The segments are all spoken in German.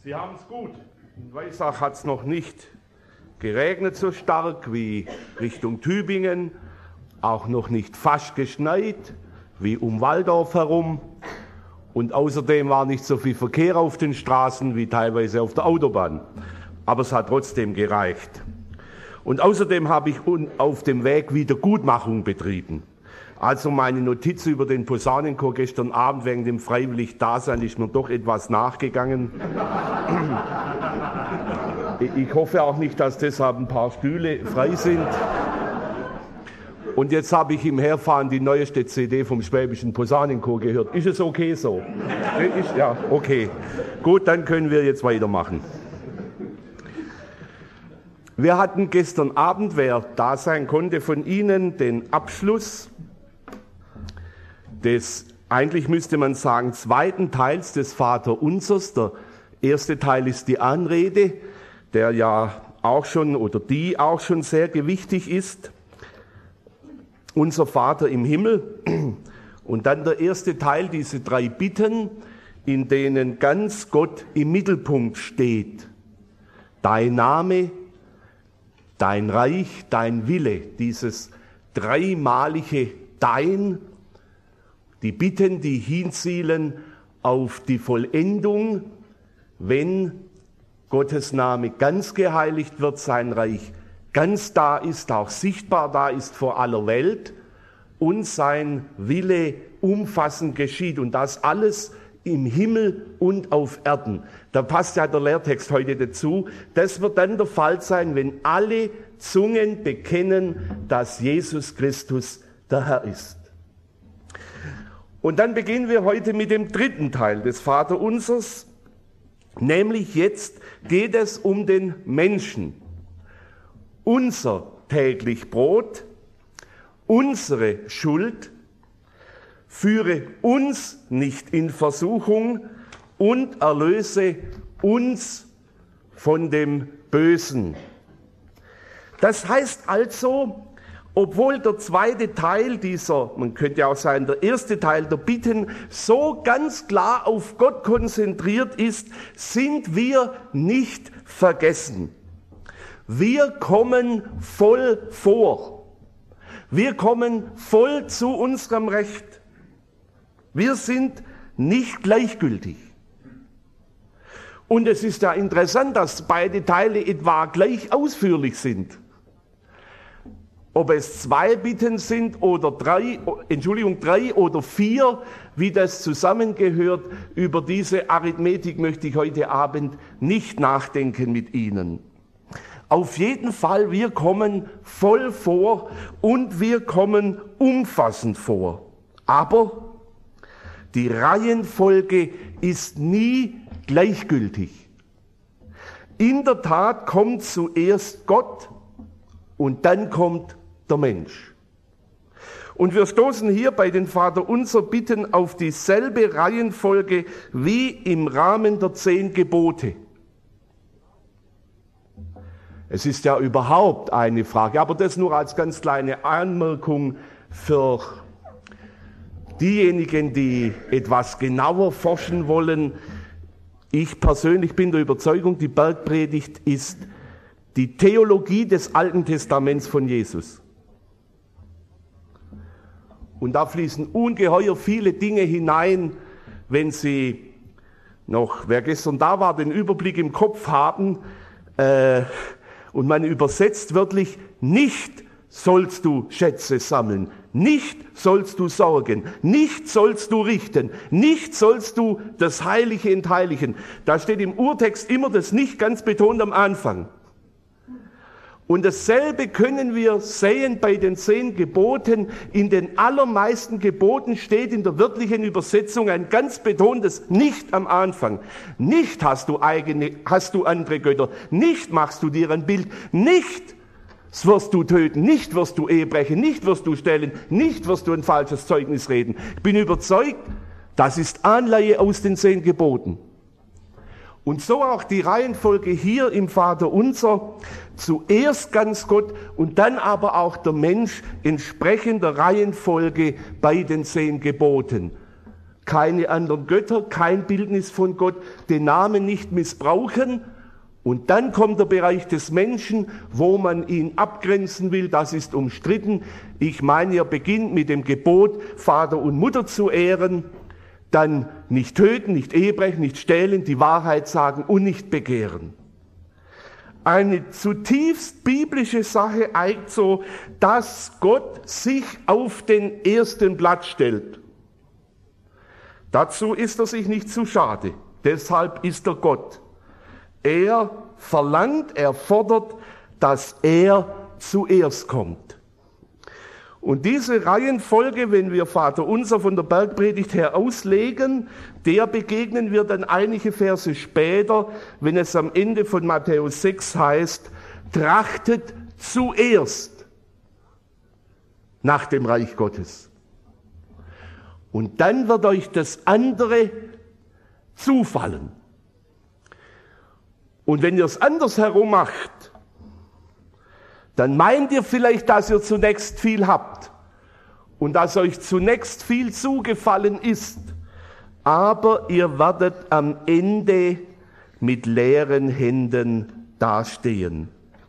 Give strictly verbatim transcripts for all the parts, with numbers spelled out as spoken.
Sie haben es gut. In Weissach hat es noch nicht geregnet so stark wie Richtung Tübingen, auch noch nicht fast geschneit wie um Walldorf herum. Und außerdem war nicht so viel Verkehr auf den Straßen wie teilweise auf der Autobahn. Aber es hat trotzdem gereicht. Und außerdem habe ich auf dem Weg Wiedergutmachung betrieben. Also meine Notiz über den Posaunenchor gestern Abend wegen dem freiwillig Dasein ist mir doch etwas nachgegangen. Ich hoffe auch nicht, dass deshalb ein paar Stühle frei sind. Und jetzt habe ich im Herfahren die neueste C D vom Schwäbischen Posaunenchor gehört. Ist es okay so? Ist, ja, okay. Gut, dann können wir jetzt weitermachen. Wir hatten gestern Abend, wer da sein konnte von Ihnen, den Abschluss des, eigentlich müsste man sagen, zweiten Teils des Vaterunsers. Der erste Teil ist die Anrede, der ja auch schon oder die auch schon sehr gewichtig ist. Unser Vater im Himmel. Und dann der erste Teil, diese drei Bitten, in denen ganz Gott im Mittelpunkt steht. Dein Name, dein Reich, dein Wille, dieses dreimalige Dein, die Bitten, die hinzielen auf die Vollendung, wenn Gottes Name ganz geheiligt wird, sein Reich ganz da ist, auch sichtbar da ist vor aller Welt und sein Wille umfassend geschieht und das alles im Himmel und auf Erden. Da passt ja der Lehrtext heute dazu. Das wird dann der Fall sein, wenn alle Zungen bekennen, dass Jesus Christus der Herr ist. Und dann beginnen wir heute mit dem dritten Teil des Vaterunsers, nämlich jetzt geht es um den Menschen. Unser täglich Brot, unsere Schuld, führe uns nicht in Versuchung und erlöse uns von dem Bösen. Das heißt also, obwohl der zweite Teil dieser, man könnte auch sagen, der erste Teil der Bitten so ganz klar auf Gott konzentriert ist, sind wir nicht vergessen. Wir kommen voll vor. Wir kommen voll zu unserem Recht. Wir sind nicht gleichgültig. Und es ist ja interessant, dass beide Teile etwa gleich ausführlich sind. Ob es zwei Bitten sind oder drei, Entschuldigung, drei oder vier, wie das zusammengehört, über diese Arithmetik möchte ich heute Abend nicht nachdenken mit Ihnen. Auf jeden Fall, wir kommen voll vor und wir kommen umfassend vor. Aber die Reihenfolge ist nie gleichgültig. In der Tat kommt zuerst Gott und dann kommt der Mensch. Und wir stoßen hier bei den Vaterunser Bitten auf dieselbe Reihenfolge wie im Rahmen der zehn Gebote. Es ist ja überhaupt eine Frage, aber das nur als ganz kleine Anmerkung für diejenigen, die etwas genauer forschen wollen. Ich persönlich bin der Überzeugung, die Bergpredigt ist die Theologie des Alten Testaments von Jesus. Und da fließen ungeheuer viele Dinge hinein, wenn Sie noch, wer gestern da war, den Überblick im Kopf haben, äh, und man übersetzt wörtlich, nicht sollst du Schätze sammeln, nicht sollst du sorgen, nicht sollst du richten, nicht sollst du das Heilige entheiligen. Da steht im Urtext immer das Nicht ganz betont am Anfang. Und dasselbe können wir sehen bei den zehn Geboten. In den allermeisten Geboten steht in der wörtlichen Übersetzung ein ganz betontes Nicht am Anfang. Nicht hast du eigene, hast du andere Götter. Nicht machst du dir ein Bild. Nicht wirst du töten. Nicht wirst du Ehe brechen. Nicht wirst du stehlen. Nicht wirst du ein falsches Zeugnis reden. Ich bin überzeugt, das ist Anleihe aus den zehn Geboten. Und so auch die Reihenfolge hier im Vaterunser, zuerst ganz Gott und dann aber auch der Mensch entsprechend der Reihenfolge bei den zehn Geboten. keine anderen Götter, kein Bildnis von Gott, den Namen nicht missbrauchen. Und dann kommt der Bereich des Menschen, wo man ihn abgrenzen will, das ist umstritten. Ich meine, er beginnt mit dem Gebot, Vater und Mutter zu ehren, dann nicht töten, nicht ehebrechen, nicht stehlen, die Wahrheit sagen und nicht begehren. Eine zutiefst biblische Sache eigentlich so, dass Gott sich auf den ersten Platz stellt. Dazu ist er sich nicht zu schade, deshalb ist er Gott. Er verlangt, er fordert, dass er zuerst kommt. Und diese Reihenfolge, wenn wir Vater Unser von der Bergpredigt her auslegen, der begegnen wir dann einige Verse später, wenn es am Ende von Matthäus sechs heißt, trachtet zuerst nach dem Reich Gottes. Und dann wird euch das andere zufallen. Und wenn ihr es andersherum macht, dann meint ihr vielleicht, dass ihr zunächst viel habt und dass euch zunächst viel zugefallen ist, aber ihr werdet am Ende mit leeren Händen dastehen.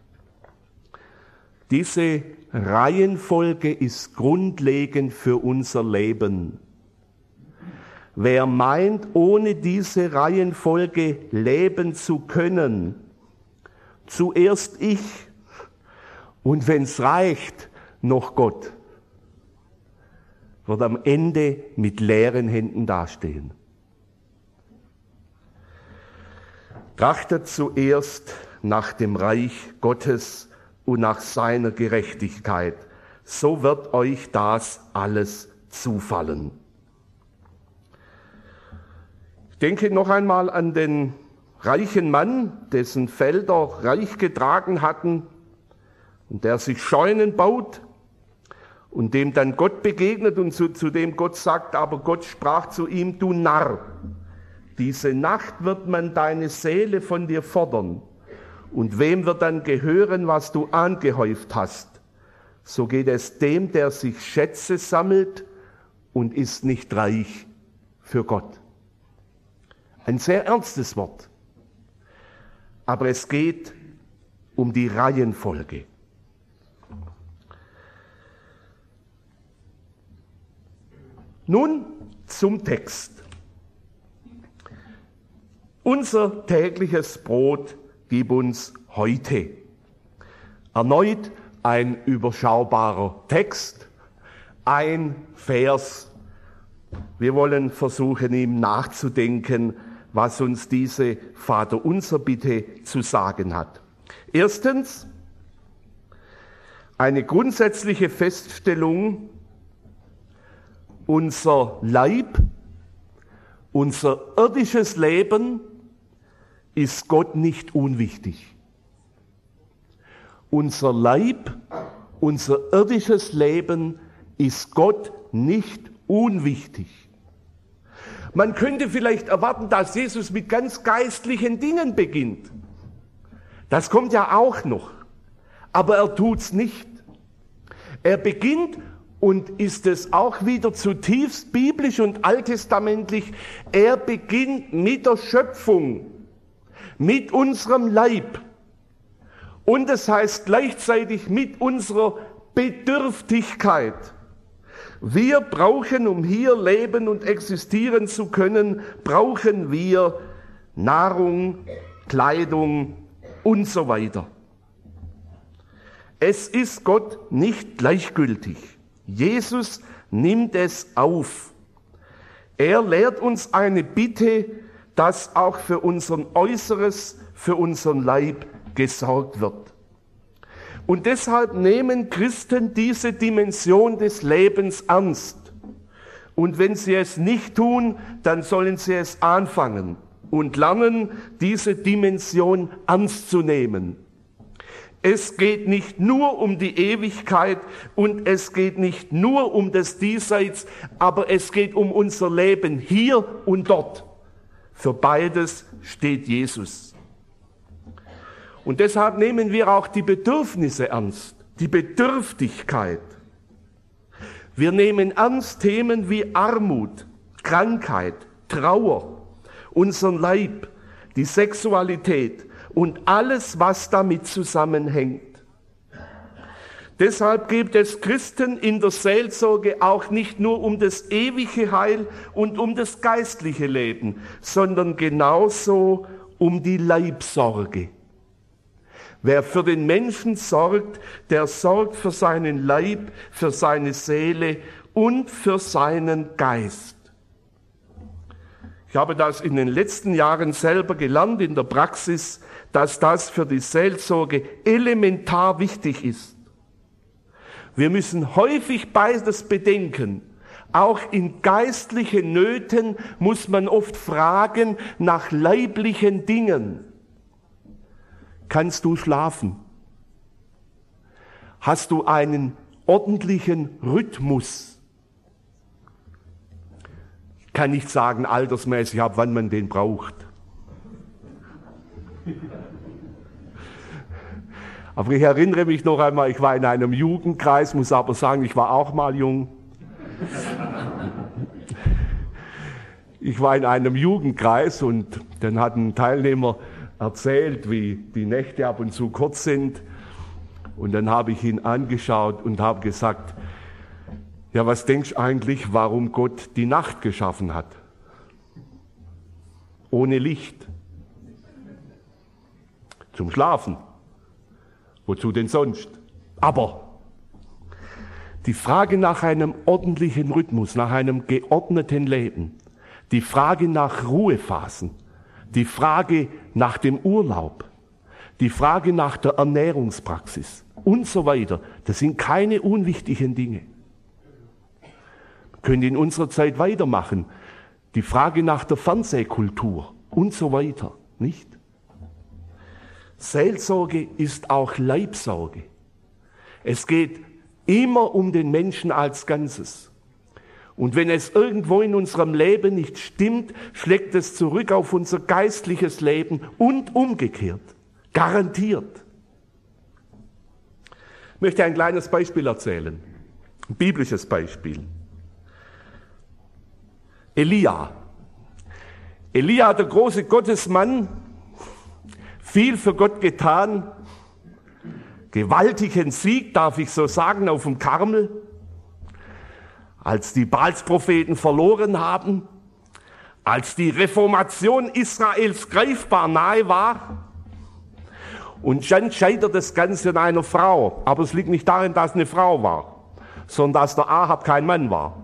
Diese Reihenfolge ist grundlegend für unser Leben. Wer meint, ohne diese Reihenfolge leben zu können, zuerst ich und wenn's reicht, noch Gott, wird am Ende mit leeren Händen dastehen. Trachtet zuerst nach dem Reich Gottes und nach seiner Gerechtigkeit, so wird euch das alles zufallen. Ich denke noch einmal an den reichen Mann, dessen Felder reich getragen hatten und der sich Scheunen baut und dem dann Gott begegnet und zu, zu dem Gott sagt, aber Gott sprach zu ihm, du Narr, diese Nacht wird man deine Seele von dir fordern und wem wird dann gehören, was du angehäuft hast? So geht es dem, der sich Schätze sammelt und ist nicht reich für Gott. Ein sehr ernstes Wort, aber es geht um die Reihenfolge. Nun zum Text. Unser tägliches Brot gib uns heute. Erneut ein überschaubarer Text, ein Vers. Wir wollen versuchen, ihm nachzudenken, was uns diese Vaterunser Bitte zu sagen hat. Erstens, eine grundsätzliche Feststellung: Unser Leib, unser irdisches Leben ist Gott nicht unwichtig. Unser Leib, unser irdisches Leben ist Gott nicht unwichtig. Man könnte vielleicht erwarten, dass Jesus mit ganz geistlichen Dingen beginnt. Das kommt ja auch noch. Aber er tut's nicht. Er beginnt, und ist es auch wieder zutiefst biblisch und alttestamentlich, er beginnt mit der Schöpfung, mit unserem Leib. Und es heißt gleichzeitig mit unserer Bedürftigkeit. Wir brauchen, um hier leben und existieren zu können, brauchen wir Nahrung, Kleidung und so weiter. Es ist Gott nicht gleichgültig. Jesus nimmt es auf. Er lehrt uns eine Bitte, dass auch für unseren Äußeres, für unseren Leib gesorgt wird. Und deshalb nehmen Christen diese Dimension des Lebens ernst. Und wenn sie es nicht tun, dann sollen sie es anfangen und lernen, diese Dimension ernst zu nehmen. Es geht nicht nur um die Ewigkeit und es geht nicht nur um das Diesseits, aber es geht um unser Leben hier und dort. Für beides steht Jesus. Und deshalb nehmen wir auch die Bedürfnisse ernst, die Bedürftigkeit. Wir nehmen ernst Themen wie Armut, Krankheit, Trauer, unseren Leib, die Sexualität und alles, was damit zusammenhängt. Deshalb geht es Christen in der Seelsorge auch nicht nur um das ewige Heil und um das geistliche Leben, sondern genauso um die Leibsorge. Wer für den Menschen sorgt, der sorgt für seinen Leib, für seine Seele und für seinen Geist. Ich habe das in den letzten Jahren selber gelernt in der Praxis, dass das für die Seelsorge elementar wichtig ist. Wir müssen häufig beides bedenken. Auch in geistlichen Nöten muss man oft fragen nach leiblichen Dingen. Kannst du schlafen? Hast du einen ordentlichen Rhythmus? Ich kann nicht sagen altersmäßig, ab wann man den braucht. Aber ich erinnere mich noch einmal, ich war in einem Jugendkreis, muss aber sagen, ich war auch mal jung. Ich war in einem Jugendkreis und dann hat ein Teilnehmer erzählt, wie die Nächte ab und zu kurz sind. Und dann habe ich ihn angeschaut und habe gesagt, ja, was denkst du eigentlich, warum Gott die Nacht geschaffen hat? Ohne Licht. Zum Schlafen. Wozu denn sonst? Aber die Frage nach einem ordentlichen Rhythmus, nach einem geordneten Leben, die Frage nach Ruhephasen, die Frage nach dem Urlaub, die Frage nach der Ernährungspraxis und so weiter, das sind keine unwichtigen Dinge. Wir können in unserer Zeit weitermachen. Die Frage nach der Fernsehkultur und so weiter, nicht? Seelsorge ist auch Leibsorge. Es geht immer um den Menschen als Ganzes. Und wenn es irgendwo in unserem Leben nicht stimmt, schlägt es zurück auf unser geistliches Leben und umgekehrt. Garantiert. Ich möchte ein kleines Beispiel erzählen. Ein biblisches Beispiel. Elia. Elia, der große Gottesmann, viel für Gott getan, gewaltigen Sieg, darf ich so sagen, auf dem Karmel, als die Baalspropheten verloren haben, als die Reformation Israels greifbar nahe war. Und dann scheitert das Ganze an einer Frau. Aber es liegt nicht darin, dass es eine Frau war, sondern dass der Ahab kein Mann war.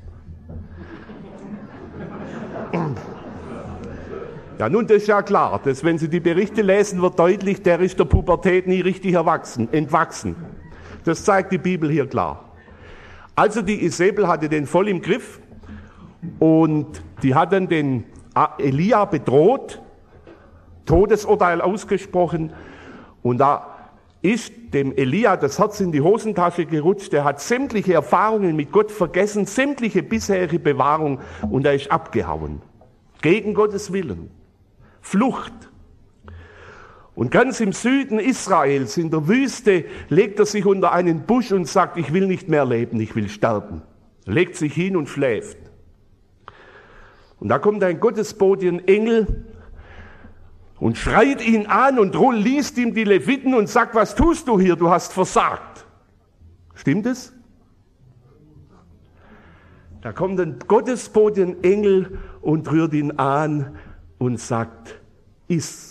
Ja, nun, das ist ja klar, dass wenn Sie die Berichte lesen, wird deutlich, der ist der Pubertät nie richtig erwachsen, entwachsen. Das zeigt die Bibel hier klar. Also die Isabel hatte den voll im Griff und die hat dann den Elia bedroht, Todesurteil ausgesprochen und da ist dem Elia das Herz in die Hosentasche gerutscht, der hat sämtliche Erfahrungen mit Gott vergessen, sämtliche bisherige Bewahrung und er ist abgehauen. Gegen Gottes Willen. Flucht. Und ganz im Süden Israels, in der Wüste, legt er sich unter einen Busch und sagt, ich will nicht mehr leben, ich will sterben. Legt sich hin und schläft. Und da kommt ein Gottesbote, ein Engel, und schreit ihn an und liest ihm die Leviten und sagt, was tust du hier, du hast versagt. Stimmt es? Da kommt ein Gottesbote, ein Engel und rührt ihn an und sagt, iss.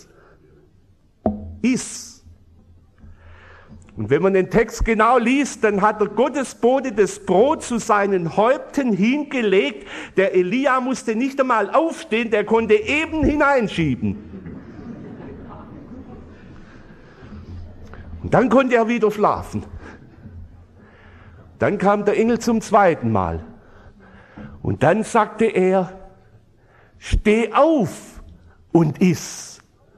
Iss. Und wenn man den Text genau liest, dann hat der Gottesbote das Brot zu seinen Häupten hingelegt. Der Elia musste nicht einmal aufstehen, der konnte eben hineinschieben. Und dann konnte er wieder schlafen. Dann kam der Engel zum zweiten Mal. Und dann sagte er, steh auf und iss.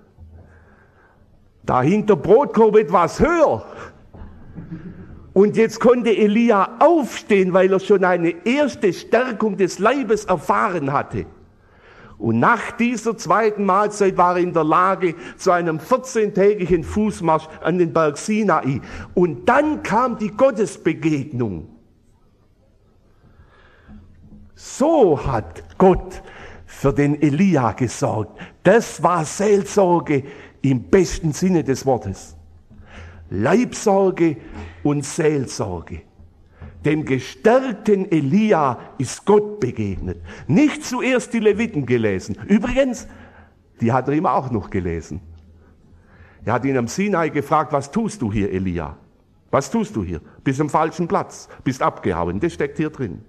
Da hing der Brotkorb etwas höher. Und jetzt konnte Elia aufstehen, weil er schon eine erste Stärkung des Leibes erfahren hatte. Und nach dieser zweiten Mahlzeit war er in der Lage zu einem vierzehntägigen Fußmarsch an den Berg Sinai. Und dann kam die Gottesbegegnung. So hat Gott für den Elia gesorgt. Das war Seelsorge im besten Sinne des Wortes. Leibsorge und Seelsorge. Dem gestärkten Elia ist Gott begegnet. Nicht zuerst die Leviten gelesen. Übrigens, die hat er ihm auch noch gelesen. Er hat ihn am Sinai gefragt, was tust du hier, Elia? Was tust du hier? Bist am falschen Platz, bist abgehauen. Das steckt hier drin.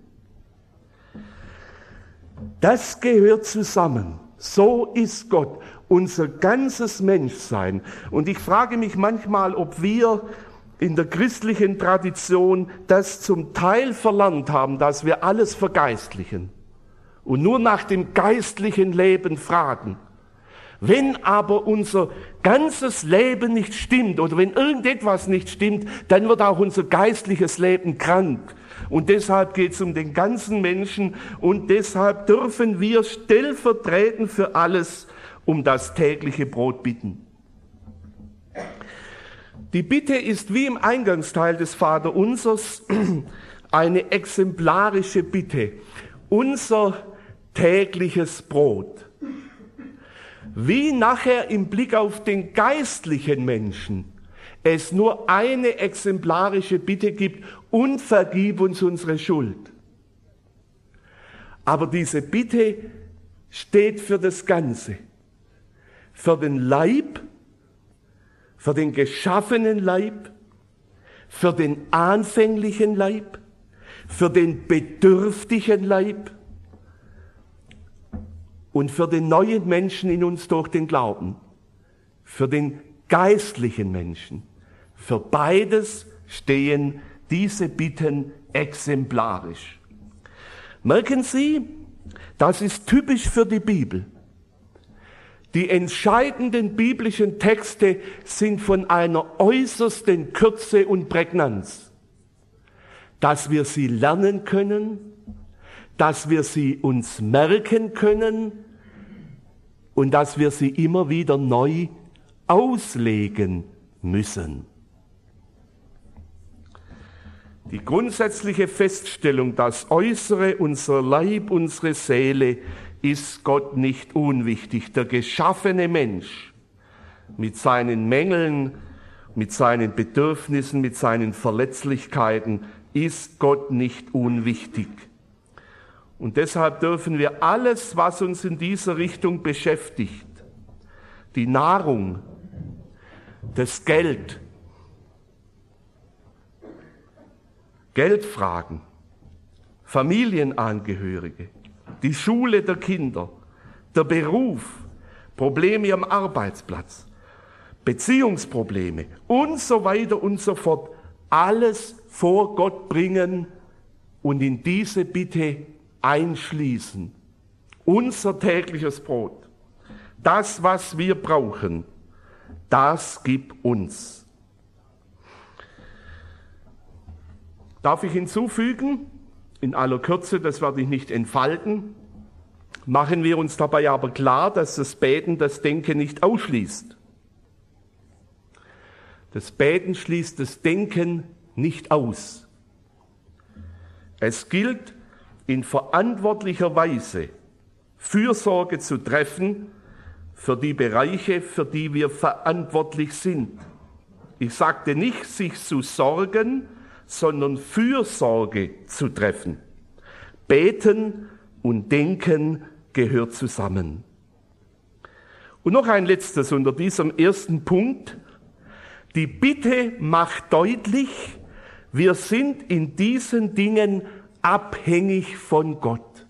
Das gehört zusammen. So ist Gott, unser ganzes Menschsein. Und ich frage mich manchmal, ob wir in der christlichen Tradition das zum Teil verlernt haben, dass wir alles vergeistlichen und nur nach dem geistlichen Leben fragen. Wenn aber unser ganzes Leben nicht stimmt oder wenn irgendetwas nicht stimmt, dann wird auch unser geistliches Leben krank. Und deshalb geht es um den ganzen Menschen und deshalb dürfen wir stellvertretend für alles um das tägliche Brot bitten. Die Bitte ist wie im Eingangsteil des Vaterunsers eine exemplarische Bitte. Unser tägliches Brot. Wie nachher im Blick auf den geistlichen Menschen es nur eine exemplarische Bitte gibt: und vergib uns unsere Schuld. Aber diese Bitte steht für das Ganze. Für den Leib, für den geschaffenen Leib, für den anfänglichen Leib, für den bedürftigen Leib und für den neuen Menschen in uns durch den Glauben, für den geistlichen Menschen. Für beides stehen diese Bitten exemplarisch. Merken Sie, das ist typisch für die Bibel. Die entscheidenden biblischen Texte sind von einer äußersten Kürze und Prägnanz. Dass wir sie lernen können, dass wir sie uns merken können und dass wir sie immer wieder neu auslegen müssen. Die grundsätzliche Feststellung, das Äußere, unser Leib, unsere Seele, ist Gott nicht unwichtig. Der geschaffene Mensch mit seinen Mängeln, mit seinen Bedürfnissen, mit seinen Verletzlichkeiten ist Gott nicht unwichtig. Und deshalb dürfen wir alles, was uns in dieser Richtung beschäftigt, die Nahrung, das Geld, Geldfragen, Familienangehörige, die Schule der Kinder, der Beruf, Probleme am Arbeitsplatz, Beziehungsprobleme und so weiter und so fort, alles vor Gott bringen und in diese Bitte einschließen. Unser tägliches Brot, das, was wir brauchen, das gib uns. Darf ich hinzufügen, in aller Kürze, das werde ich nicht entfalten, machen wir uns dabei aber klar, dass das Beten das Denken nicht ausschließt. Das Beten schließt das Denken nicht aus. Es gilt, in verantwortlicher Weise Fürsorge zu treffen für die Bereiche, für die wir verantwortlich sind. Ich sagte nicht, sich zu sorgen, sondern Fürsorge zu treffen. Beten und Denken gehört zusammen. Und noch ein letztes unter diesem ersten Punkt. Die Bitte macht deutlich, wir sind in diesen Dingen abhängig von Gott.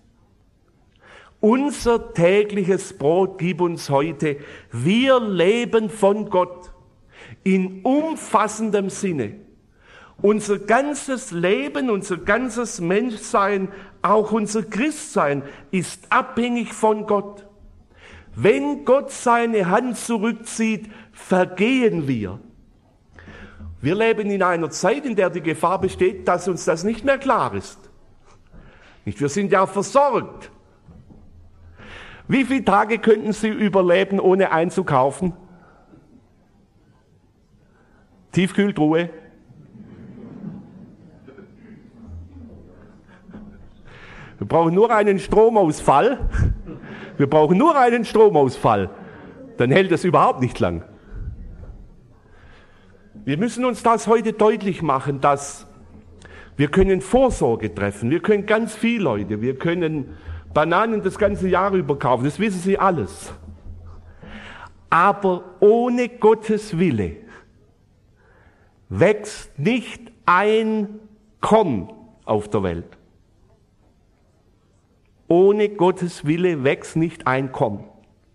Unser tägliches Brot gib uns heute. Wir leben von Gott in umfassendem Sinne. Unser ganzes Leben, unser ganzes Menschsein, auch unser Christsein ist abhängig von Gott. Wenn Gott seine Hand zurückzieht, vergehen wir. Wir leben in einer Zeit, in der die Gefahr besteht, dass uns das nicht mehr klar ist. Nicht, wir sind ja versorgt. Wie viele Tage könnten Sie überleben, ohne einzukaufen? Tiefkühltruhe? Wir brauchen nur einen Stromausfall. Wir brauchen nur einen Stromausfall. Dann hält es überhaupt nicht lang. Wir müssen uns das heute deutlich machen, dass wir können Vorsorge treffen. Wir können ganz viel, Leute. Wir können Bananen das ganze Jahr über kaufen. Das wissen Sie alles. Aber ohne Gottes Wille wächst nicht ein Korn auf der Welt. Ohne Gottes Wille wächst nicht ein Korn.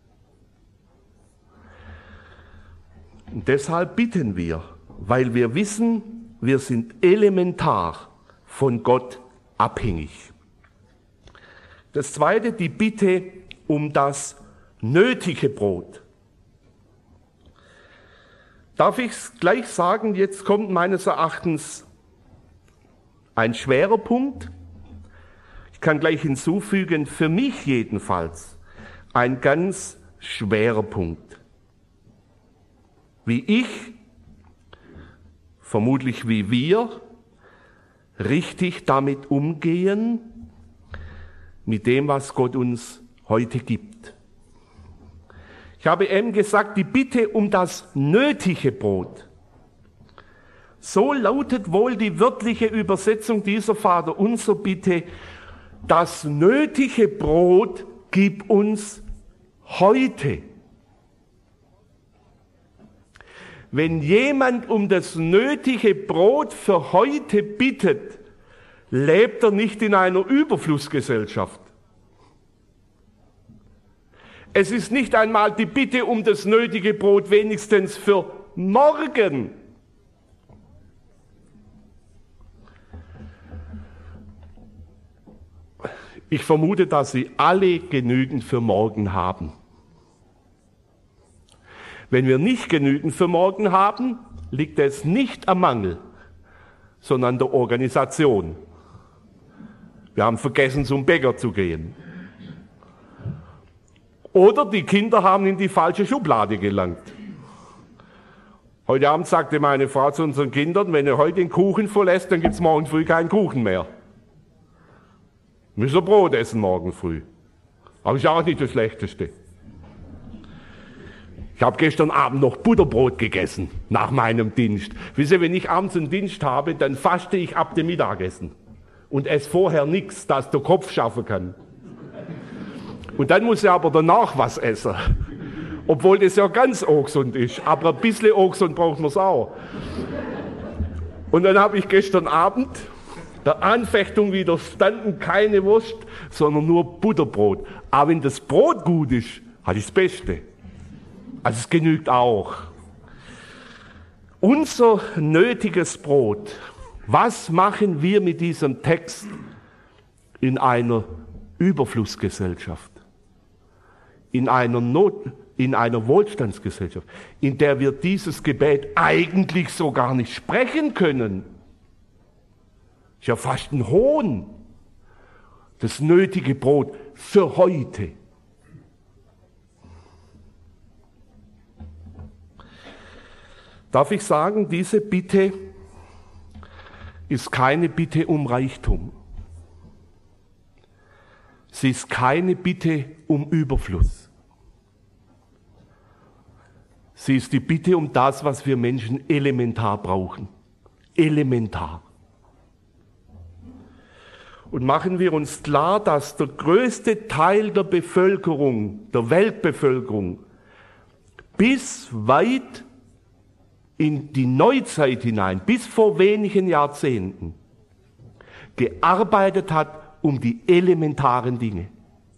Und deshalb bitten wir, weil wir wissen, wir sind elementar von Gott abhängig. Das Zweite, die Bitte um das nötige Brot. Darf ich es gleich sagen, jetzt kommt meines Erachtens ein schwerer Punkt. Ich kann gleich hinzufügen, für mich jedenfalls ein ganz schwerer Punkt. Wie ich, vermutlich wie wir, richtig damit umgehen, mit dem, was Gott uns heute gibt. Ich habe eben gesagt, die Bitte um das nötige Brot. So lautet wohl die wörtliche Übersetzung dieser Vaterunser Bitte: Das nötige Brot gib uns heute. Wenn jemand um das nötige Brot für heute bittet, lebt er nicht in einer Überflussgesellschaft. Es ist nicht einmal die Bitte um das nötige Brot wenigstens für morgen. Ich vermute, dass Sie alle genügend für morgen haben. Wenn wir nicht genügend für morgen haben, liegt es nicht am Mangel, sondern an der Organisation. Wir haben vergessen, zum Bäcker zu gehen. Oder die Kinder haben in die falsche Schublade gelangt. Heute Abend sagte meine Frau zu unseren Kindern, wenn ihr heute den Kuchen verlässt, dann gibt es morgen früh keinen Kuchen mehr. Müssen wir Brot essen morgen früh. Aber ist auch nicht das Schlechteste. Ich habe gestern Abend noch Butterbrot gegessen, nach meinem Dienst. Wisst ihr, wenn ich abends einen Dienst habe, dann faste ich ab dem Mittagessen. Und esse vorher nichts, das der Kopf schaffen kann. Und dann muss ich aber danach was essen. Obwohl das ja ganz ungesund ist. Aber ein bisschen ungesund braucht man es auch. Und dann habe ich gestern Abend der Anfechtung widerstanden, keine Wurst, sondern nur Butterbrot. Aber wenn das Brot gut ist, hatte ich das Beste. Also es genügt auch. Unser nötiges Brot. Was machen wir mit diesem Text in einer Überflussgesellschaft? In einer Not, in einer Wohlstandsgesellschaft, in der wir dieses Gebet eigentlich so gar nicht sprechen können. Ist ja fast ein Hohn. Das nötige Brot für heute. Darf ich sagen, diese Bitte ist keine Bitte um Reichtum. Sie ist keine Bitte um Überfluss. Sie ist die Bitte um das, was wir Menschen elementar brauchen. Elementar. Und machen wir uns klar, dass der größte Teil der Bevölkerung, der Weltbevölkerung, bis weit in die Neuzeit hinein, bis vor wenigen Jahrzehnten, gearbeitet hat um die elementaren Dinge.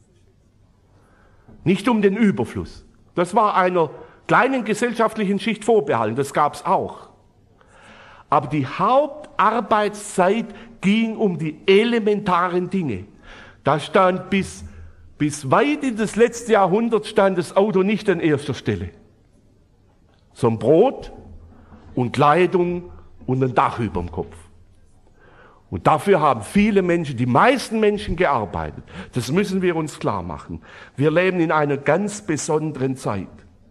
Nicht um den Überfluss. Das war einer kleinen gesellschaftlichen Schicht vorbehalten, das gab es auch. Aber die Hauptarbeitszeit ging um die elementaren Dinge. Da stand bis, bis weit in das letzte Jahrhundert stand das Auto nicht an erster Stelle, sondern Brot und Kleidung und ein Dach über dem Kopf. Und dafür haben viele Menschen, die meisten Menschen gearbeitet. Das müssen wir uns klar machen. Wir leben in einer ganz besonderen Zeit.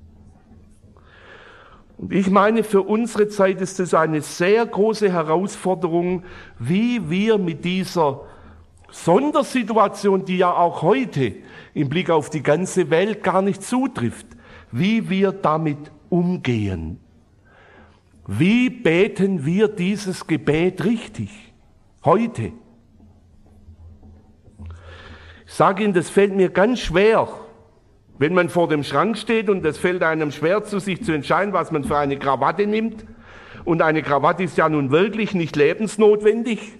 Und ich meine, für unsere Zeit ist es eine sehr große Herausforderung, wie wir mit dieser Sondersituation, die ja auch heute im Blick auf die ganze Welt gar nicht zutrifft, wie wir damit umgehen. Wie beten wir dieses Gebet richtig? Heute. Ich sage Ihnen, das fällt mir ganz schwer, wenn man vor dem Schrank steht und es fällt einem schwer zu sich zu entscheiden, was man für eine Krawatte nimmt. Und eine Krawatte ist ja nun wirklich nicht lebensnotwendig.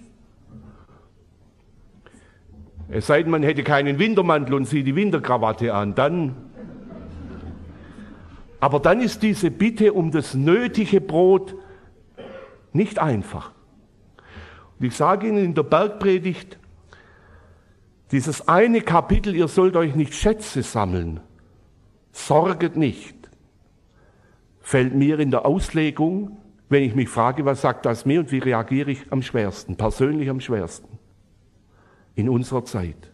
Es sei denn, man hätte keinen Wintermantel und zieht die Winterkrawatte an, dann. Aber dann ist diese Bitte um das nötige Brot nicht einfach. Und ich sage Ihnen in der Bergpredigt, dieses eine Kapitel, ihr sollt euch nicht Schätze sammeln, sorget nicht, fällt mir in der Auslegung, wenn ich mich frage, was sagt das mir und wie reagiere ich am schwersten, persönlich am schwersten in unserer Zeit.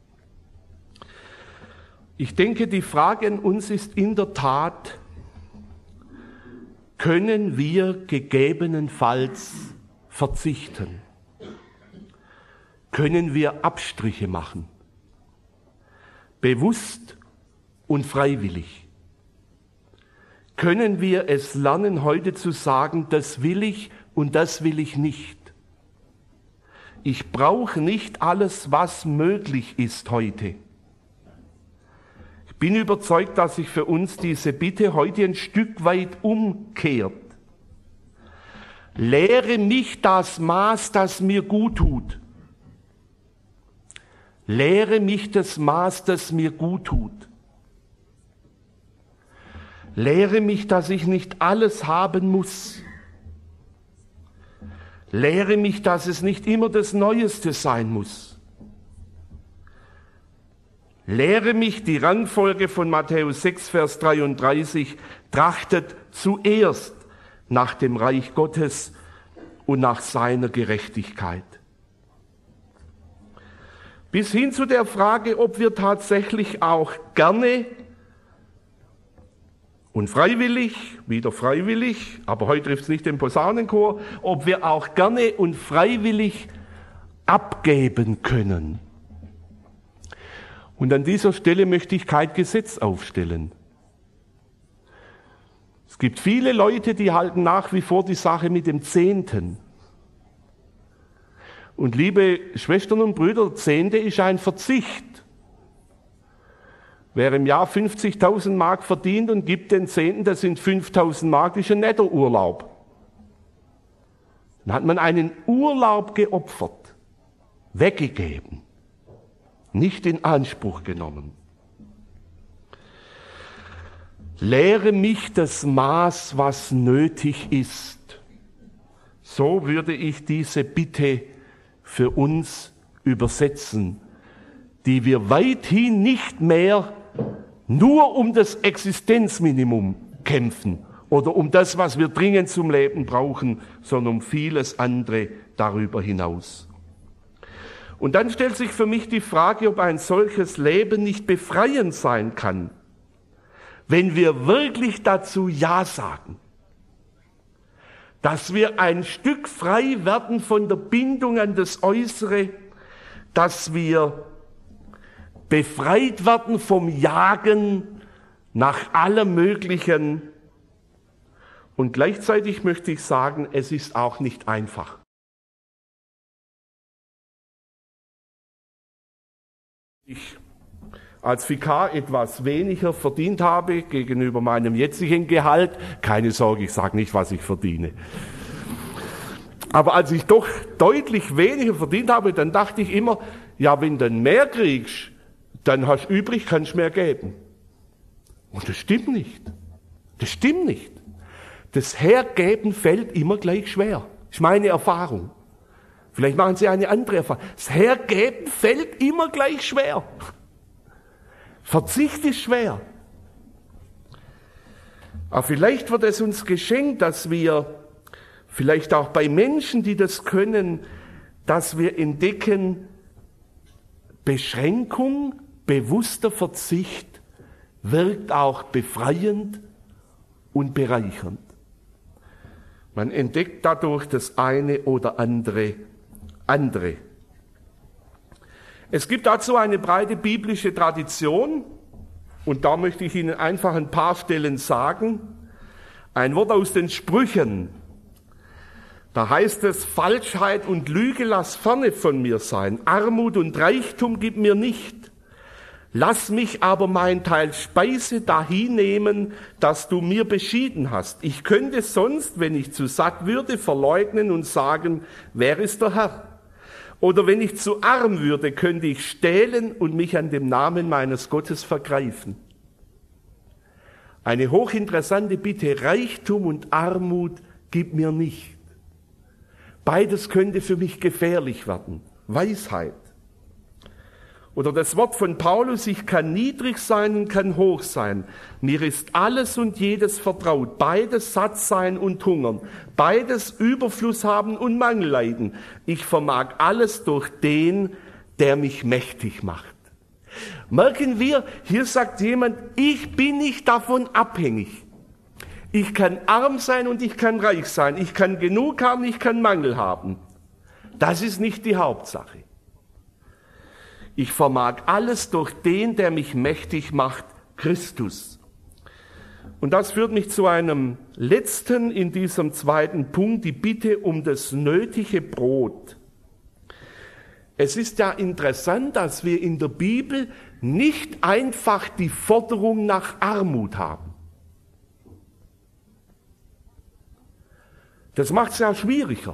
Ich denke, die Frage an uns ist in der Tat, können wir gegebenenfalls verzichten? Können wir Abstriche machen? Bewusst und freiwillig. Können wir es lernen, heute zu sagen, das will ich und das will ich nicht? Ich brauche nicht alles, was möglich ist heute. Ich bin überzeugt, dass sich für uns diese Bitte heute ein Stück weit umkehrt. Lehre mich das Maß, das mir gut tut. Lehre mich das Maß, das mir gut tut. Lehre mich, dass ich nicht alles haben muss. Lehre mich, dass es nicht immer das Neueste sein muss. Lehre mich die Rangfolge von Matthäus sechs, Vers dreiunddreißig, trachtet zuerst nach dem Reich Gottes und nach seiner Gerechtigkeit. Bis hin zu der Frage, ob wir tatsächlich auch gerne und freiwillig, wieder freiwillig, aber heute trifft es nicht den Posaunenchor, ob wir auch gerne und freiwillig abgeben können. Und an dieser Stelle möchte ich kein Gesetz aufstellen. Es gibt viele Leute, die halten nach wie vor die Sache mit dem Zehnten. Und liebe Schwestern und Brüder, Zehnte ist ein Verzicht. Wer im Jahr fünfzigtausend Mark verdient und gibt den Zehnten, das sind fünftausend Mark, das ist ein netter Urlaub. Dann hat man einen Urlaub geopfert, weggegeben, nicht in Anspruch genommen. Lehre mich das Maß, was nötig ist. So würde ich diese Bitte für uns übersetzen, die wir weithin nicht mehr nur um das Existenzminimum kämpfen oder um das, was wir dringend zum Leben brauchen, sondern um vieles andere darüber hinaus. Und dann stellt sich für mich die Frage, ob ein solches Leben nicht befreiend sein kann, wenn wir wirklich dazu Ja sagen. Dass wir ein Stück frei werden von der Bindung an das Äußere, dass wir befreit werden vom Jagen nach allem Möglichen. Und gleichzeitig möchte ich sagen, es ist auch nicht einfach. Ich als Vikar etwas weniger verdient habe gegenüber meinem jetzigen Gehalt. Keine Sorge, ich sage nicht, was ich verdiene. Aber als ich doch deutlich weniger verdient habe, dann dachte ich immer, ja, wenn du dann mehr kriegst, dann hast du übrig, kannst du mehr geben. Und das stimmt nicht. Das stimmt nicht. Das Hergeben fällt immer gleich schwer. Das ist meine Erfahrung. Vielleicht machen Sie eine andere Erfahrung. Das Hergeben fällt immer gleich schwer. Verzicht ist schwer. Aber vielleicht wird es uns geschenkt, dass wir, vielleicht auch bei Menschen, die das können, dass wir entdecken, Beschränkung, bewusster Verzicht wirkt auch befreiend und bereichernd. Man entdeckt dadurch das eine oder andere andere. Es gibt dazu eine breite biblische Tradition und da möchte ich Ihnen einfach ein paar Stellen sagen. Ein Wort aus den Sprüchen. Da heißt es, Falschheit und Lüge lass ferne von mir sein, Armut und Reichtum gib mir nicht. Lass mich aber mein Teil Speise dahin nehmen, das du mir beschieden hast. Ich könnte sonst, wenn ich zu satt würde, verleugnen und sagen, wer ist der Herr? Oder wenn ich zu arm würde, könnte ich stehlen und mich an dem Namen meines Gottes vergreifen. Eine hochinteressante Bitte, Reichtum und Armut gib mir nicht. Beides könnte für mich gefährlich werden. Weisheit. Oder das Wort von Paulus, ich kann niedrig sein und kann hoch sein. Mir ist alles und jedes vertraut. Beides satt sein und hungern. Beides Überfluss haben und Mangel leiden. Ich vermag alles durch den, der mich mächtig macht. Merken wir, hier sagt jemand, ich bin nicht davon abhängig. Ich kann arm sein und ich kann reich sein. Ich kann genug haben, ich kann Mangel haben. Das ist nicht die Hauptsache. Ich vermag alles durch den, der mich mächtig macht, Christus. Und das führt mich zu einem letzten in diesem zweiten Punkt, die Bitte um das nötige Brot. Es ist ja interessant, dass wir in der Bibel nicht einfach die Forderung nach Armut haben. Das macht es ja schwieriger.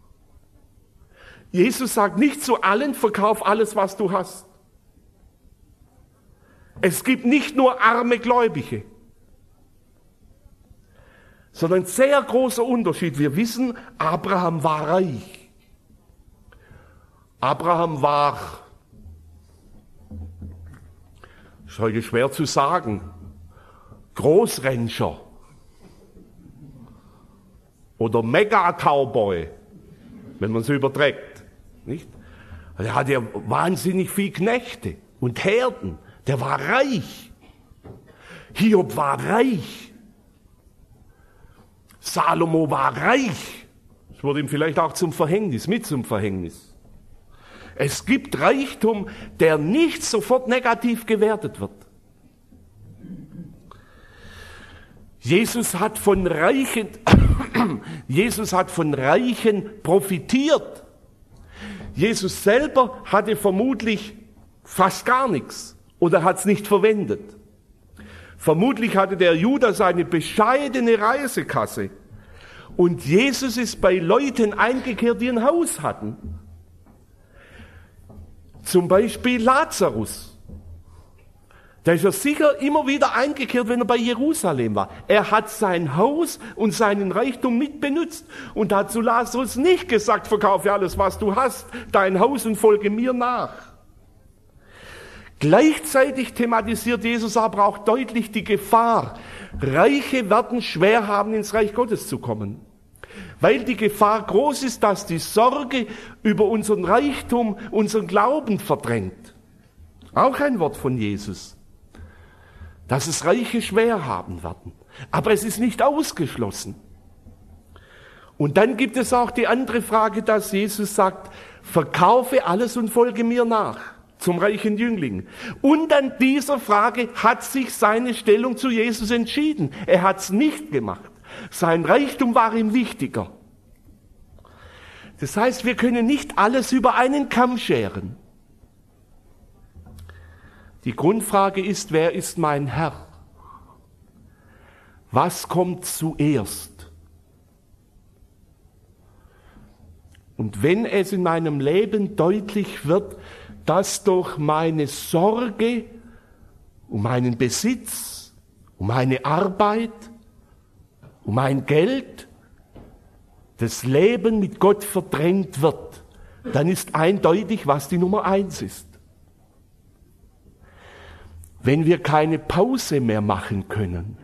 Jesus sagt nicht zu allen, verkauf alles, was du hast. Es gibt nicht nur arme Gläubige, sondern ein sehr großer Unterschied. Wir wissen, Abraham war reich. Abraham war, ist heute schwer zu sagen, Großrancher oder Mega-Cowboy, wenn man es überträgt. Nicht? Er hatte ja wahnsinnig viel Knechte und Herden. Der war reich. Hiob war reich. Salomo war reich. Das wurde ihm vielleicht auch zum Verhängnis, mit zum Verhängnis. Es gibt Reichtum, der nicht sofort negativ gewertet wird. Jesus hat von Reichen, Jesus hat von Reichen profitiert. Jesus selber hatte vermutlich fast gar nichts oder hat es nicht verwendet. Vermutlich hatte der Judas eine bescheidene Reisekasse und Jesus ist bei Leuten eingekehrt, die ein Haus hatten. Zum Beispiel Lazarus. Da ist er sicher immer wieder eingekehrt, wenn er bei Jerusalem war. Er hat sein Haus und seinen Reichtum mitbenutzt und hat zu Lazarus nicht gesagt, verkaufe alles, was du hast, dein Haus und folge mir nach. Gleichzeitig thematisiert Jesus aber auch deutlich die Gefahr. Reiche werden schwer haben, ins Reich Gottes zu kommen. Weil die Gefahr groß ist, dass die Sorge über unseren Reichtum unseren Glauben verdrängt. Auch ein Wort von Jesus. Dass es Reiche schwer haben werden. Aber es ist nicht ausgeschlossen. Und dann gibt es auch die andere Frage, dass Jesus sagt, verkaufe alles und folge mir nach, zum reichen Jüngling. Und an dieser Frage hat sich seine Stellung zu Jesus entschieden. Er hat es nicht gemacht. Sein Reichtum war ihm wichtiger. Das heißt, wir können nicht alles über einen Kamm scheren. Die Grundfrage ist, wer ist mein Herr? Was kommt zuerst? Und wenn es in meinem Leben deutlich wird, dass durch meine Sorge um meinen Besitz, um meine Arbeit, um mein Geld, das Leben mit Gott verdrängt wird, dann ist eindeutig, was die Nummer eins ist. Wenn wir keine Pause mehr machen können,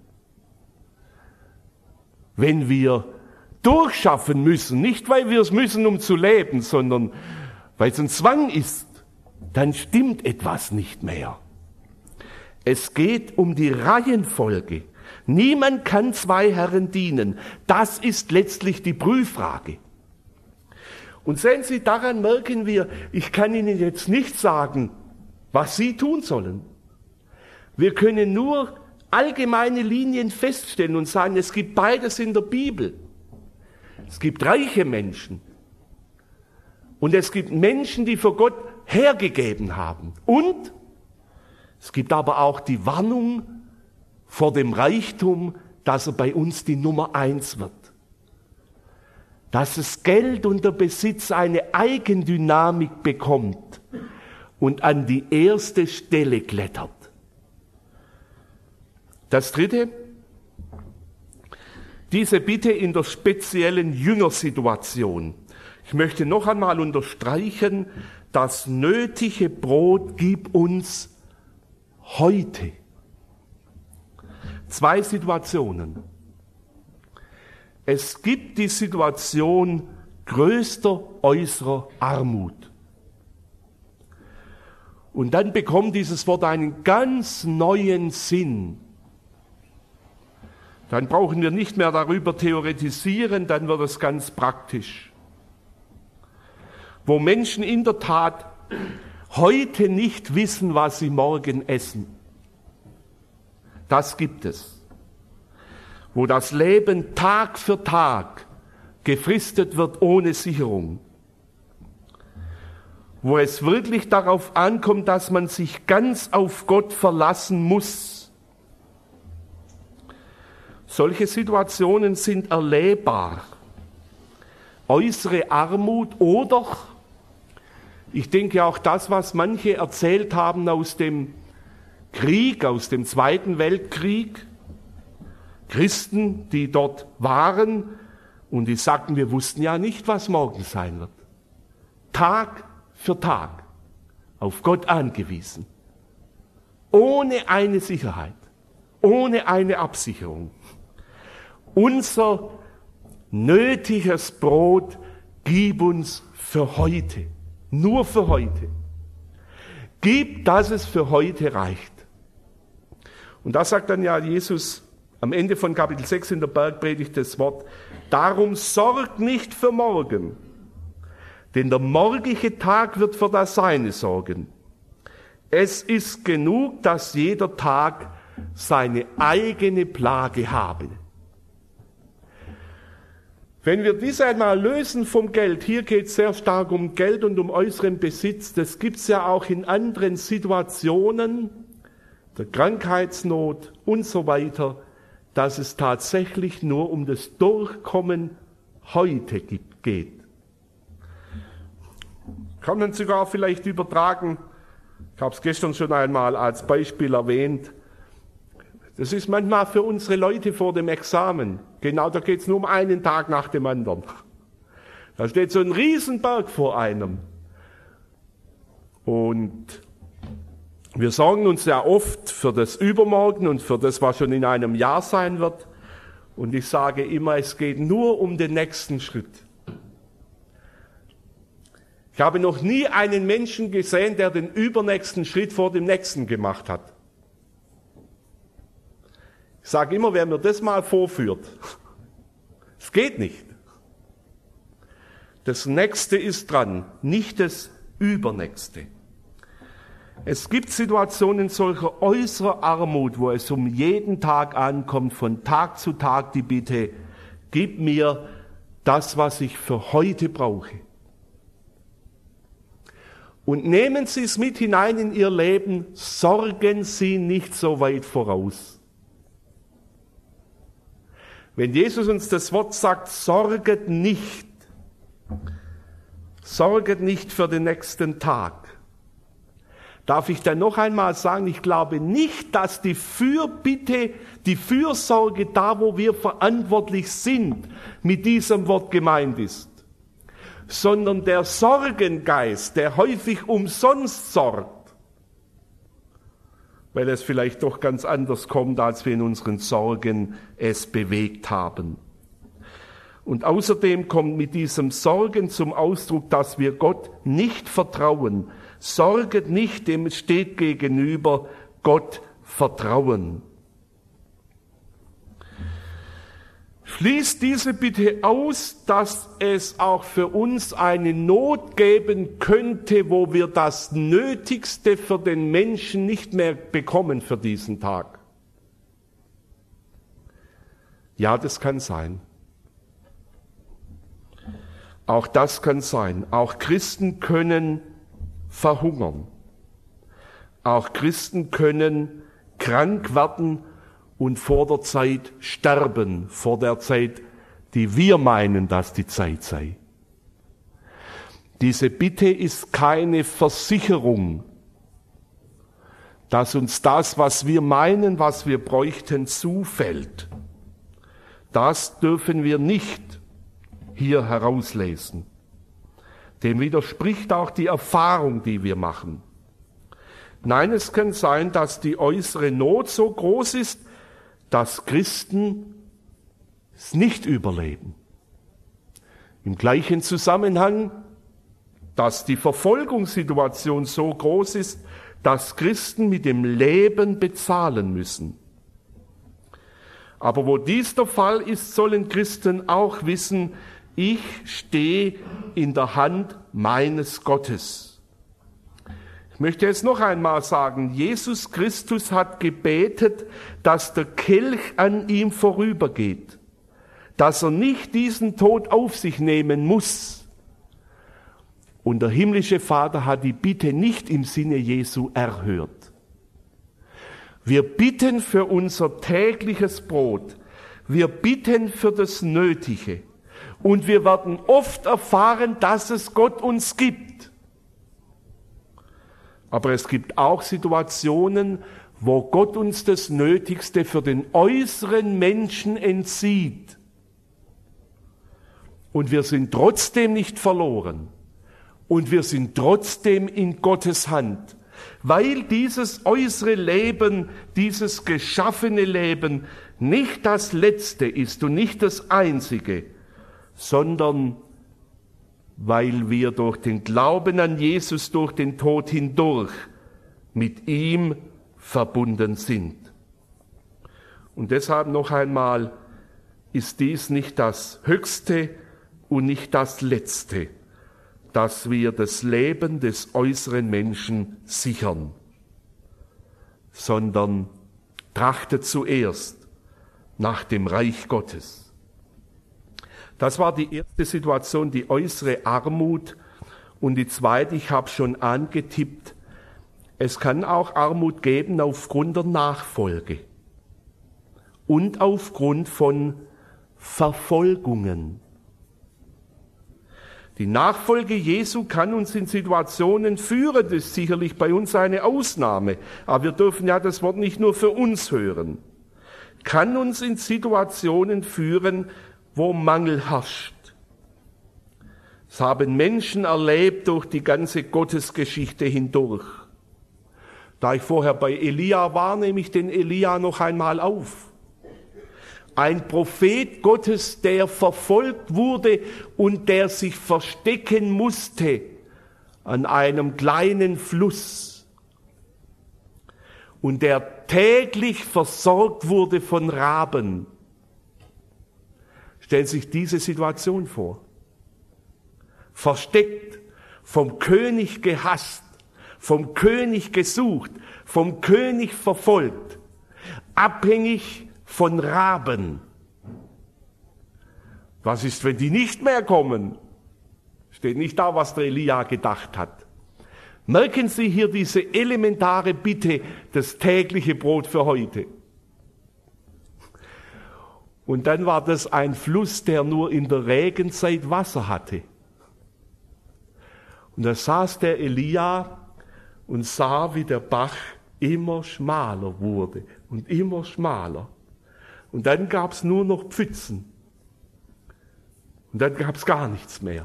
wenn wir durchschaffen müssen, nicht weil wir es müssen, um zu leben, sondern weil es ein Zwang ist, dann stimmt etwas nicht mehr. Es geht um die Reihenfolge. Niemand kann zwei Herren dienen. Das ist letztlich die Prüffrage. Und sehen Sie, daran merken wir, ich kann Ihnen jetzt nicht sagen, was Sie tun sollen. Wir können nur allgemeine Linien feststellen und sagen, es gibt beides in der Bibel. Es gibt reiche Menschen und es gibt Menschen, die für Gott hergegeben haben. Und es gibt aber auch die Warnung vor dem Reichtum, dass er bei uns die Nummer eins wird. Dass das Geld und der Besitz eine Eigendynamik bekommt und an die erste Stelle klettert. Das Dritte, diese Bitte in der speziellen Jüngersituation. Ich möchte noch einmal unterstreichen, das nötige Brot gib uns heute. Zwei Situationen. Es gibt die Situation größter äußerer Armut. Und dann bekommt dieses Wort einen ganz neuen Sinn. Dann brauchen wir nicht mehr darüber theoretisieren, dann wird es ganz praktisch. Wo Menschen in der Tat heute nicht wissen, was sie morgen essen. Das gibt es. Wo das Leben Tag für Tag gefristet wird ohne Sicherung. Wo es wirklich darauf ankommt, dass man sich ganz auf Gott verlassen muss. Solche Situationen sind erlebbar. Äußere Armut oder, ich denke auch das, was manche erzählt haben aus dem Krieg, aus dem Zweiten Weltkrieg, Christen, die dort waren und die sagten, wir wussten ja nicht, was morgen sein wird. Tag für Tag auf Gott angewiesen, ohne eine Sicherheit, ohne eine Absicherung. Unser nötiges Brot gib uns für heute, nur für heute. Gib, dass es für heute reicht. Und da sagt dann ja Jesus am Ende von Kapitel sechs in der Bergpredigt das Wort, darum sorgt nicht für morgen, denn der morgige Tag wird für das Seine sorgen. Es ist genug, dass jeder Tag seine eigene Plage habe. Wenn wir dies einmal lösen vom Geld, hier geht es sehr stark um Geld und um äußeren Besitz, das gibt es ja auch in anderen Situationen, der Krankheitsnot und so weiter, dass es tatsächlich nur um das Durchkommen heute geht. Kann man sogar vielleicht übertragen, ich habe es gestern schon einmal als Beispiel erwähnt, das ist manchmal für unsere Leute vor dem Examen. Genau, da geht es nur um einen Tag nach dem anderen. Da steht so ein Riesenberg vor einem. Und wir sorgen uns ja oft für das Übermorgen und für das, was schon in einem Jahr sein wird. Und ich sage immer, es geht nur um den nächsten Schritt. Ich habe noch nie einen Menschen gesehen, der den übernächsten Schritt vor dem nächsten gemacht hat. Ich sage immer, wer mir das mal vorführt, es geht nicht. Das Nächste ist dran, nicht das Übernächste. Es gibt Situationen solcher äußerer Armut, wo es um jeden Tag ankommt, von Tag zu Tag die Bitte, gib mir das, was ich für heute brauche. Und nehmen Sie es mit hinein in Ihr Leben, sorgen Sie nicht so weit voraus. Wenn Jesus uns das Wort sagt, sorget nicht, sorget nicht für den nächsten Tag, darf ich dann noch einmal sagen, ich glaube nicht, dass die Fürbitte, die Fürsorge da, wo wir verantwortlich sind, mit diesem Wort gemeint ist, sondern der Sorgengeist, der häufig umsonst sorgt, weil es vielleicht doch ganz anders kommt, als wir in unseren Sorgen es bewegt haben. Und außerdem kommt mit diesem Sorgen zum Ausdruck, dass wir Gott nicht vertrauen. Sorget nicht, dem steht gegenüber Gott vertrauen. Ich Schließt diese Bitte aus, dass es auch für uns eine Not geben könnte, wo wir das Nötigste für den Menschen nicht mehr bekommen für diesen Tag? Ja, das kann sein. Auch das kann sein. Auch Christen können verhungern. Auch Christen können krank werden und vor der Zeit sterben, vor der Zeit, die wir meinen, dass die Zeit sei. Diese Bitte ist keine Versicherung, dass uns das, was wir meinen, was wir bräuchten, zufällt. Das dürfen wir nicht hier herauslesen. Dem widerspricht auch die Erfahrung, die wir machen. Nein, es kann sein, dass die äußere Not so groß ist, dass Christen es nicht überleben. Im gleichen Zusammenhang, dass die Verfolgungssituation so groß ist, dass Christen mit dem Leben bezahlen müssen. Aber wo dies der Fall ist, sollen Christen auch wissen, ich stehe in der Hand meines Gottes. Ich möchte es noch einmal sagen, Jesus Christus hat gebetet, dass der Kelch an ihm vorübergeht, dass er nicht diesen Tod auf sich nehmen muss. Und der himmlische Vater hat die Bitte nicht im Sinne Jesu erhört. Wir bitten für unser tägliches Brot, wir bitten für das Nötige und wir werden oft erfahren, dass es Gott uns gibt. Aber es gibt auch Situationen, wo Gott uns das Nötigste für den äußeren Menschen entzieht. Und wir sind trotzdem nicht verloren. Und wir sind trotzdem in Gottes Hand. Weil dieses äußere Leben, dieses geschaffene Leben nicht das Letzte ist und nicht das Einzige, sondern weil wir durch den Glauben an Jesus, durch den Tod hindurch mit ihm verbunden sind. Und deshalb noch einmal, ist dies nicht das Höchste und nicht das Letzte, dass wir das Leben des äußeren Menschen sichern, sondern trachtet zuerst nach dem Reich Gottes. Das war die erste Situation, die äußere Armut. Und die zweite, ich habe schon angetippt, es kann auch Armut geben aufgrund der Nachfolge und aufgrund von Verfolgungen. Die Nachfolge Jesu kann uns in Situationen führen, das ist sicherlich bei uns eine Ausnahme, aber wir dürfen ja das Wort nicht nur für uns hören. Kann uns in Situationen führen, wo Mangel herrscht. Das haben Menschen erlebt durch die ganze Gottesgeschichte hindurch. Da ich vorher bei Elia war, nehme ich den Elia noch einmal auf. Ein Prophet Gottes, der verfolgt wurde und der sich verstecken musste an einem kleinen Fluss und der täglich versorgt wurde von Raben. Stellen Sie sich diese Situation vor. Versteckt, vom König gehasst, vom König gesucht, vom König verfolgt, abhängig von Raben. Was ist, wenn die nicht mehr kommen? Steht nicht da, was der Elia gedacht hat. Merken Sie hier diese elementare Bitte, das tägliche Brot für heute. Und dann war das ein Fluss, der nur in der Regenzeit Wasser hatte. Und da saß der Elia und sah, wie der Bach immer schmaler wurde und immer schmaler. Und dann gab es nur noch Pfützen. Und dann gab es gar nichts mehr.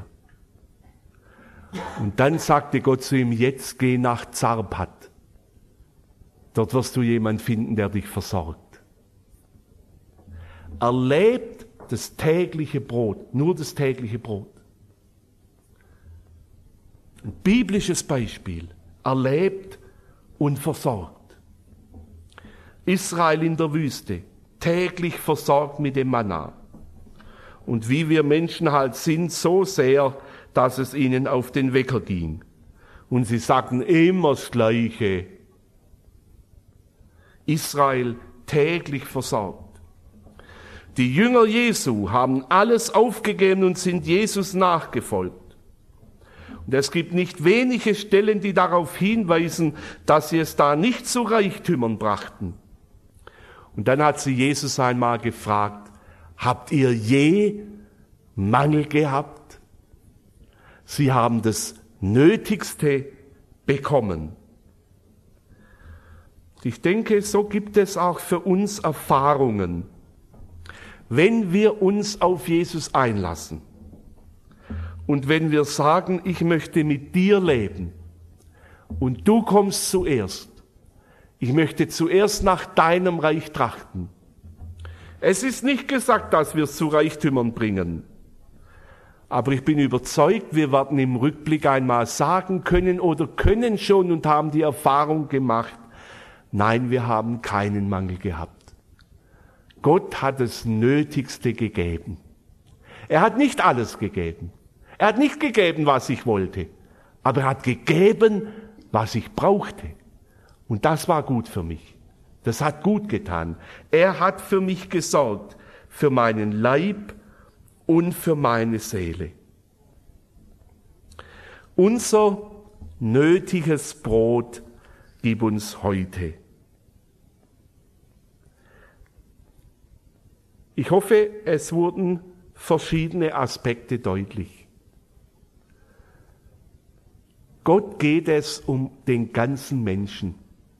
Und dann sagte Gott zu ihm, jetzt geh nach Zarpat. Dort wirst du jemanden finden, der dich versorgt. Erlebt das tägliche Brot, nur das tägliche Brot. Ein biblisches Beispiel, erlebt und versorgt. Israel in der Wüste, täglich versorgt mit dem Manna. Und wie wir Menschen halt sind, so sehr, dass es ihnen auf den Wecker ging. Und sie sagten immer das Gleiche. Israel täglich versorgt. Die Jünger Jesu haben alles aufgegeben und sind Jesus nachgefolgt. Und es gibt nicht wenige Stellen, die darauf hinweisen, dass sie es da nicht zu Reichtümern brachten. Und dann hat sie Jesus einmal gefragt, habt ihr je Mangel gehabt? Sie haben das Nötigste bekommen. Ich denke, so gibt es auch für uns Erfahrungen. Wenn wir uns auf Jesus einlassen und wenn wir sagen, ich möchte mit dir leben und du kommst zuerst, ich möchte zuerst nach deinem Reich trachten. Es ist nicht gesagt, dass wir es zu Reichtümern bringen. Aber ich bin überzeugt, wir werden im Rückblick einmal sagen können oder können schon und haben die Erfahrung gemacht, nein, wir haben keinen Mangel gehabt. Gott hat das Nötigste gegeben. Er hat nicht alles gegeben. Er hat nicht gegeben, was ich wollte. Aber er hat gegeben, was ich brauchte. Und das war gut für mich. Das hat gut getan. Er hat für mich gesorgt, für meinen Leib und für meine Seele. Unser nötiges Brot gib uns heute. Ich hoffe, es wurden verschiedene Aspekte deutlich. Gott geht es um den ganzen Menschen.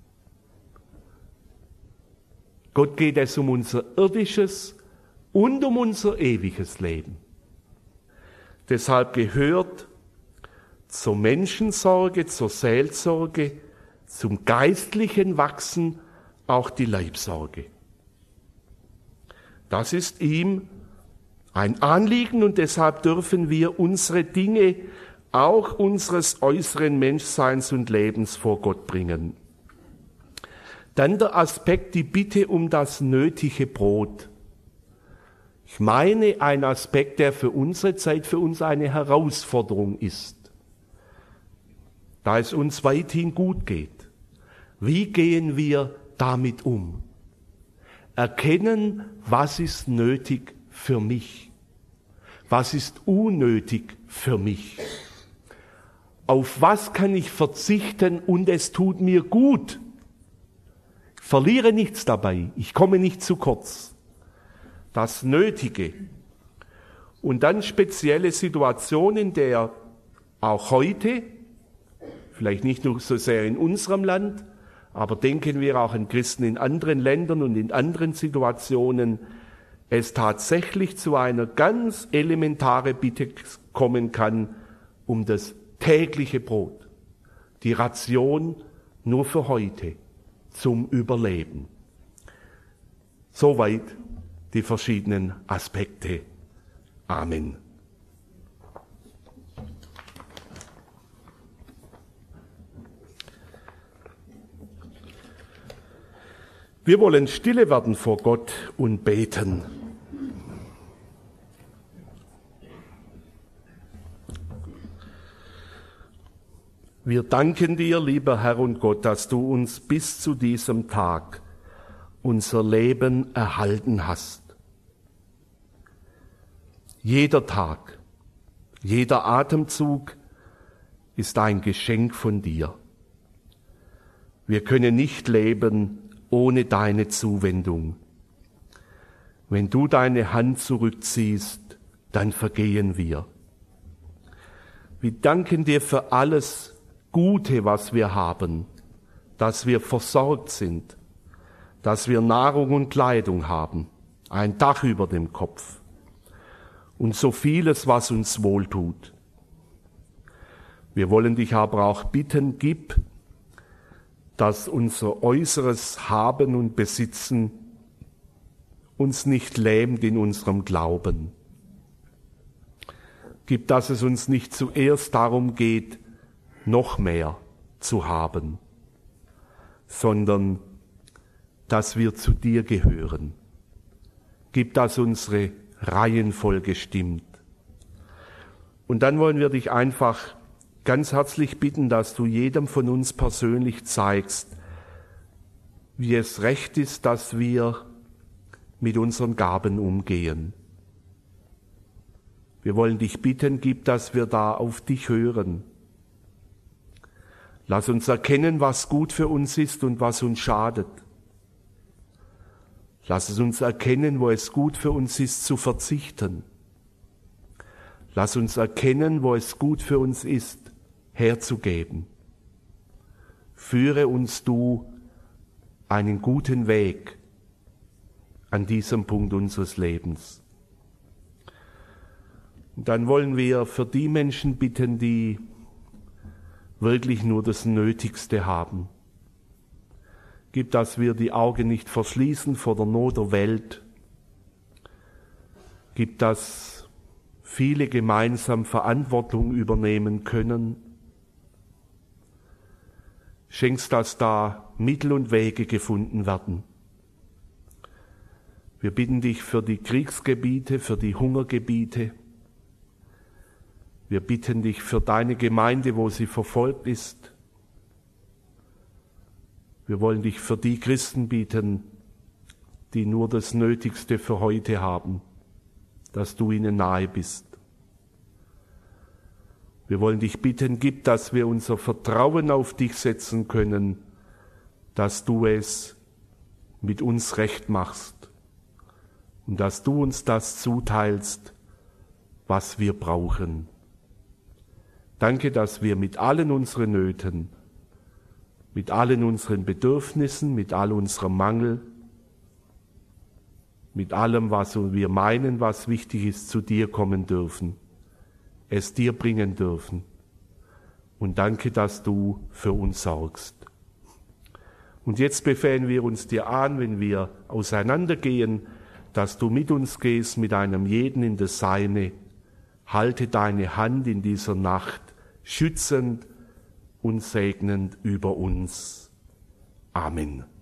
Gott geht es um unser irdisches und um unser ewiges Leben. Deshalb gehört zur Menschensorge, zur Seelsorge, zum geistlichen Wachsen auch die Leibsorge. Das ist ihm ein Anliegen und deshalb dürfen wir unsere Dinge, auch unseres äußeren Menschseins und Lebens vor Gott bringen. Dann der Aspekt, die Bitte um das nötige Brot. Ich meine, ein Aspekt, der für unsere Zeit, für uns eine Herausforderung ist. Da es uns weithin gut geht. Wie gehen wir damit um? Erkennen, was ist nötig für mich? Was ist unnötig für mich? Auf was kann ich verzichten und es tut mir gut? Ich verliere nichts dabei, ich komme nicht zu kurz. Das Nötige. Und dann spezielle Situationen, der auch heute, vielleicht nicht nur so sehr in unserem Land, aber denken wir auch an Christen in anderen Ländern und in anderen Situationen, es tatsächlich zu einer ganz elementaren Bitte kommen kann, um das tägliche Brot, die Ration nur für heute, zum Überleben. Soweit die verschiedenen Aspekte. Amen. Wir wollen stille werden vor Gott und beten. Wir danken dir, lieber Herr und Gott, dass du uns bis zu diesem Tag unser Leben erhalten hast. Jeder Tag, jeder Atemzug ist ein Geschenk von dir. Wir können nicht leben ohne deine Zuwendung. Wenn du deine Hand zurückziehst, dann vergehen wir. Wir danken dir für alles Gute, was wir haben, dass wir versorgt sind, dass wir Nahrung und Kleidung haben, ein Dach über dem Kopf und so vieles, was uns wohltut. Wir wollen dich aber auch bitten, gib, dass unser äußeres Haben und Besitzen uns nicht lähmt in unserem Glauben. Gib, dass es uns nicht zuerst darum geht, noch mehr zu haben, sondern dass wir zu dir gehören. Gib, dass unsere Reihenfolge stimmt. Und dann wollen wir dich einfach ganz herzlich bitten, dass du jedem von uns persönlich zeigst, wie es recht ist, dass wir mit unseren Gaben umgehen. Wir wollen dich bitten, gib, dass wir da auf dich hören. Lass uns erkennen, was gut für uns ist und was uns schadet. Lass es uns erkennen, wo es gut für uns ist, zu verzichten. Lass uns erkennen, wo es gut für uns ist, herzugeben. Führe uns du einen guten Weg an diesem Punkt unseres Lebens. Und dann wollen wir für die Menschen bitten, die wirklich nur das Nötigste haben. Gib, dass wir die Augen nicht verschließen vor der Not der Welt. Gib, dass viele gemeinsam Verantwortung übernehmen können. Schenkst, dass da Mittel und Wege gefunden werden. Wir bitten dich für die Kriegsgebiete, für die Hungergebiete. Wir bitten dich für deine Gemeinde, wo sie verfolgt ist. Wir wollen dich für die Christen bitten, die nur das Nötigste für heute haben, dass du ihnen nahe bist. Wir wollen dich bitten, gib, dass wir unser Vertrauen auf dich setzen können, dass du es mit uns recht machst und dass du uns das zuteilst, was wir brauchen. Danke, dass wir mit allen unseren Nöten, mit allen unseren Bedürfnissen, mit all unserem Mangel, mit allem, was wir meinen, was wichtig ist, zu dir kommen dürfen, es dir bringen dürfen. Und danke, dass du für uns sorgst. Und jetzt befehlen wir uns dir an, wenn wir auseinandergehen, dass du mit uns gehst, mit einem jeden in das Seine. Halte deine Hand in dieser Nacht schützend und segnend über uns. Amen.